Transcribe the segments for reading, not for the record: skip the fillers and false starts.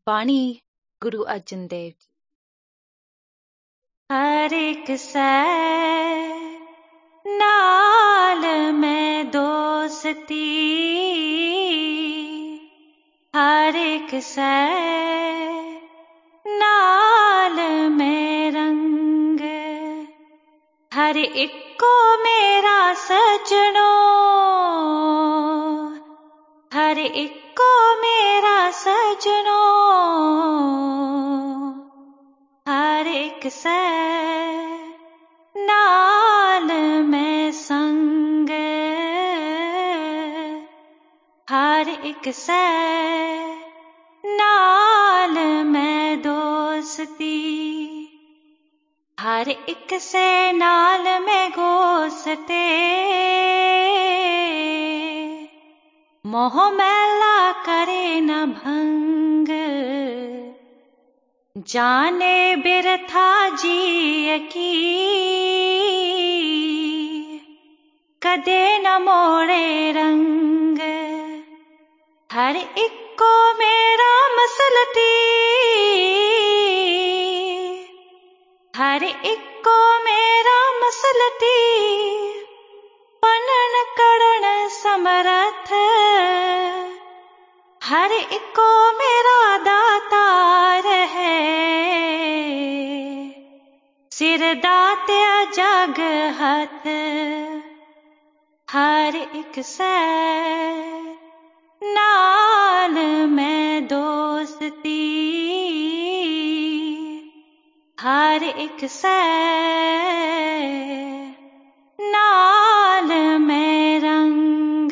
बाणी गुरु अर्जन देव जी। हर एक सै नाल में दोस्ती, हर एक सै नाल में रंग, हर एक को मेरा सजनो, हर एक को मेरा सजनो, हर एक सै नाल में संग, हर एक सै नाल में दोस्ती, हर एक से नाल में गोसते, मोह मैला करे न भंग, जाने बिरथा जी की, कदे न मोड़े रंग, हर एक को मेरा मसलती, हर एक को मेरा मसलती, पनन करण समरथ, हर एक को मेरा दातार है, सिर दात्या जग हथ, हर एक सै नाल में दोस्ती, हर एक सै नाल में रंग,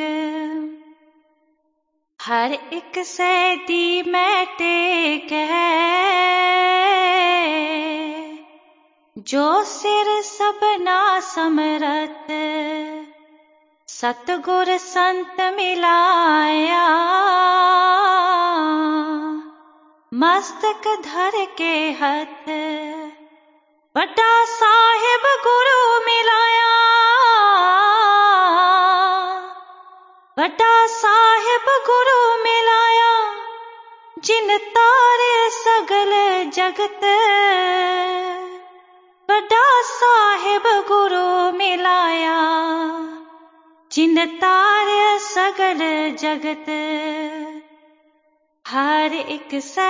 हर एक से दी मैं टेक है, जो सिर सबना समरथ, सतगुर संत मिलाया, मस्तक धर के हथ, बड़ा साहिब गुरु मिलाया, बड़ा साहिब गुरु मिलाया, जिन तारे सगल जगत, बड़ा साहिब गुरु मिलाया, जिन तारे सगल जगत, हर एक सै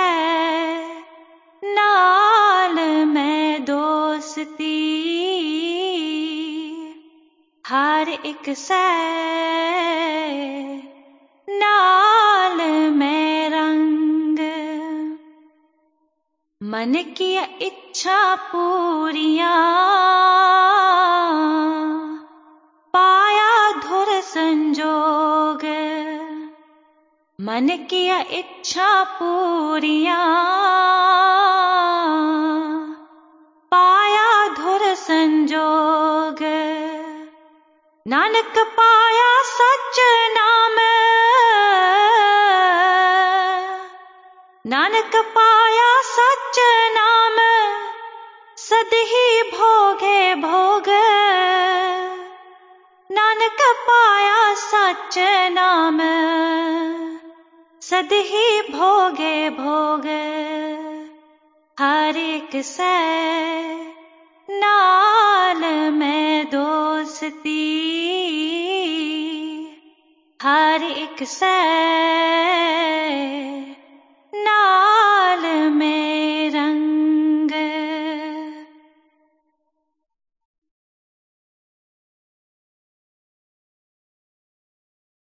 नाल में दोस्ती, हर एक सै नाल में रंग, मन की इच्छा पूरियां, पाया धुर संजोग, मन की इच्छा पूरियां, पाया धुर संजोग, नानक पाया सच नाम, नानक पाया सच नाम, सदही भोगे भोग, नानक पाया सच नाम, सदही भोगे भोग, हर एक सै नाल में दोस्ती, हर एक सै